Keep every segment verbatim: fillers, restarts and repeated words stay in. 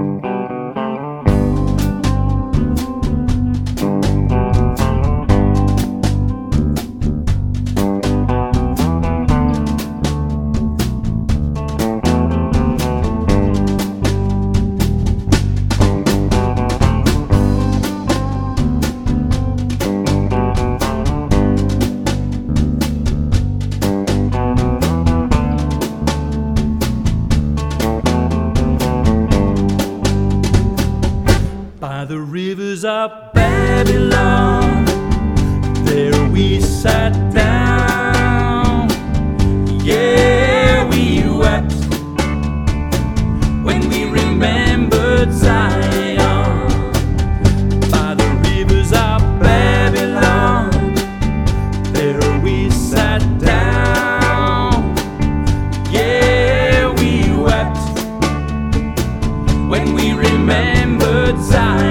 By the rivers of Babylon, there we sat down. Yeah, we wept when we remembered Zion. By the rivers of Babylon, there we sat down. Yeah, we wept when we remembered Zion.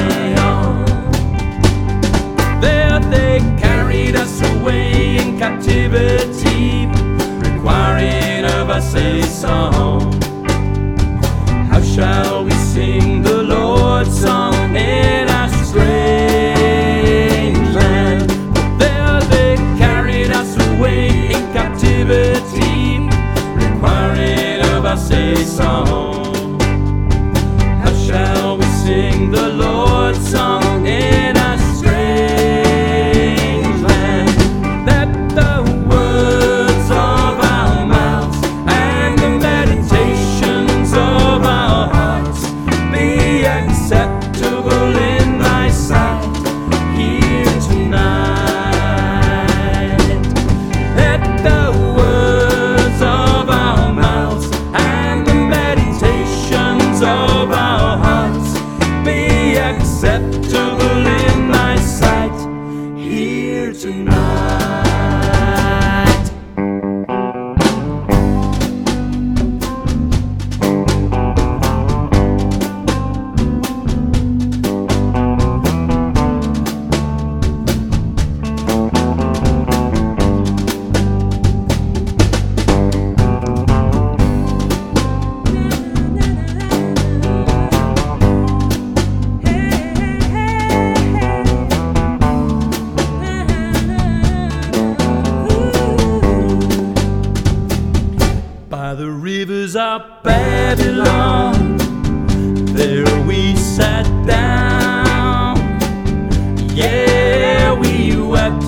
There they carried us away in captivity, requiring of us a song. How shall we sing the Lord's song in a strange land? There they carried us away in captivity, requiring of us a song. How shall we sing the Lord's song in a strange land? Let the words of our mouths and the meditations of our hearts be acceptable in thy sight here tonight. Let the words of our mouths and the meditations of our hearts be acceptable in thy sight here tonight. By the rivers of Babylon, there we sat down. Yeah, we wept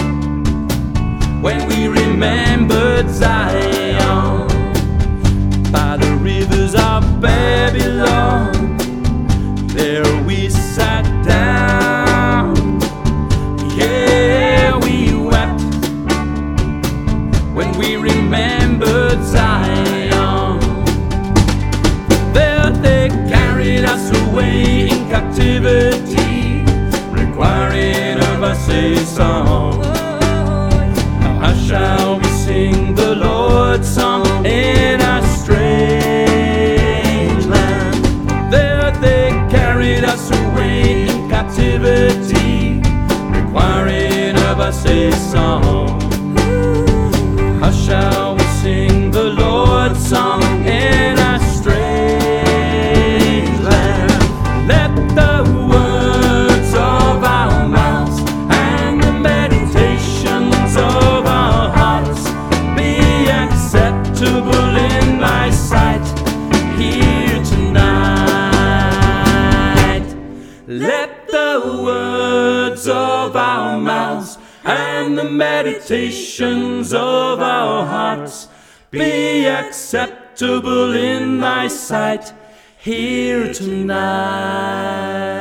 when we remembered Zion. By the rivers of Babylon, there we sat down. Yeah, we wept when we remembered Zion. There they carried us away in captivity, requiring of us a song. How shall we sing the Lord's song in a strange land? There they carried us away in captivity, requiring of us a song. How shall we sing the Lord's song in a strange land? Let the words of our mouths and the meditations of our hearts be acceptable in thy sight here tonight. Let the words of our mouths and the meditations of our hearts be acceptable in thy sight here tonight.